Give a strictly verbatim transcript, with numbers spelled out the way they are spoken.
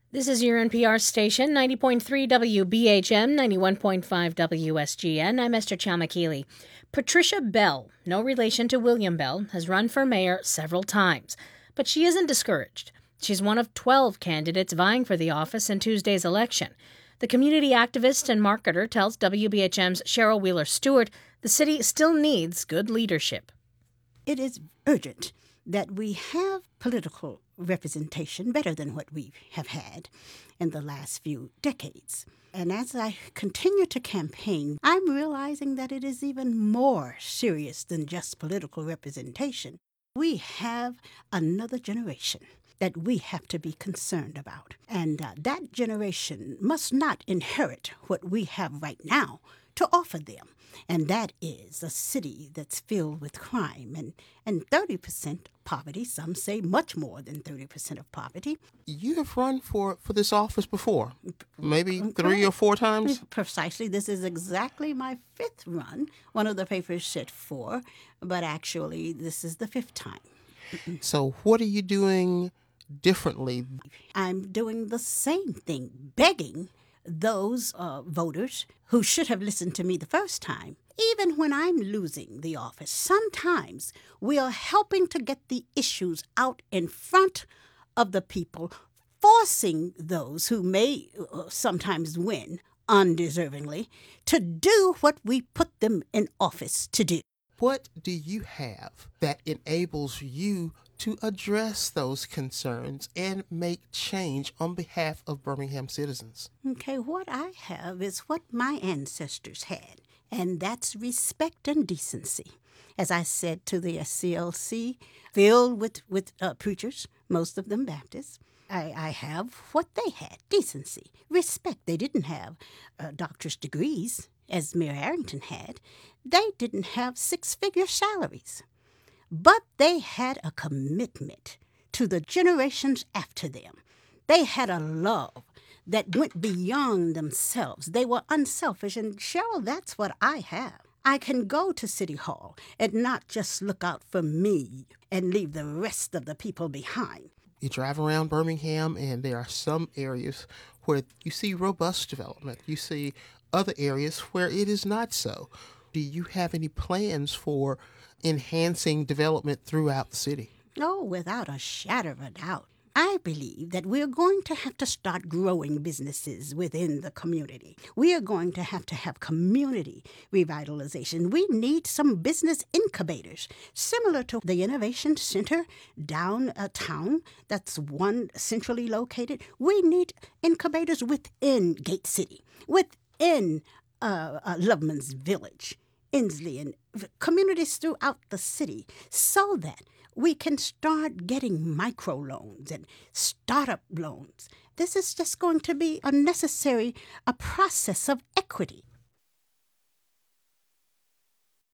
This is your N P R station, ninety point three W B H M, ninety-one point five W S G N. I'm Esther Chalmakili. Patricia Bell, no relation to William Bell, has run for mayor several times, but she isn't discouraged. She's one of twelve candidates vying for the office in Tuesday's election. The community activist and marketer tells W B H M's Cheryl Wheeler Stewart the city still needs good leadership. It is urgent that we have political representation better than what we have had in the last few decades. And as I continue to campaign, I'm realizing that it is even more serious than just political representation. We have another generation that we have to be concerned about. And uh, that generation must not inherit what we have right now to offer them. And that is a city that's filled with crime and, and thirty percent poverty. Some say much more than thirty percent of poverty. You have run for, for this office before, maybe three or four times? Precisely. This is exactly my fifth run. One of the papers said four, but actually this is the fifth time. So what are you doing differently? I'm doing the same thing, begging those uh, voters who should have listened to me the first time. Even when I'm losing the office, sometimes we are helping to get the issues out in front of the people, forcing those who may uh, sometimes win undeservingly to do what we put them in office to do. What do you have that enables you to address those concerns and make change on behalf of Birmingham citizens? Okay, what I have is what my ancestors had, and that's respect and decency. As I said to the S C L C, filled with, with uh, preachers, most of them Baptists, I, I have what they had, decency, respect. They didn't have uh, doctor's degrees, as Mayor Arrington had. They didn't have six-figure salaries. But they had a commitment to the generations after them. They had a love that went beyond themselves. They were unselfish. And Cheryl, that's what I have. I can go to City Hall and not just look out for me and leave the rest of the people behind. You drive around Birmingham, and there are some areas where you see robust development. You see other areas where it is not so. Do you have any plans for enhancing development throughout the city? Oh, without a shadow of a doubt. I believe that we're going to have to start growing businesses within the community. We are going to have to have community revitalization. We need some business incubators, similar to the Innovation Center downtown. That's one centrally located. We need incubators within Gate City, within uh, uh, Loveman's Village, Inslee, and communities throughout the city, so that we can start getting microloans and startup loans. This is just going to be a necessary a process of equity.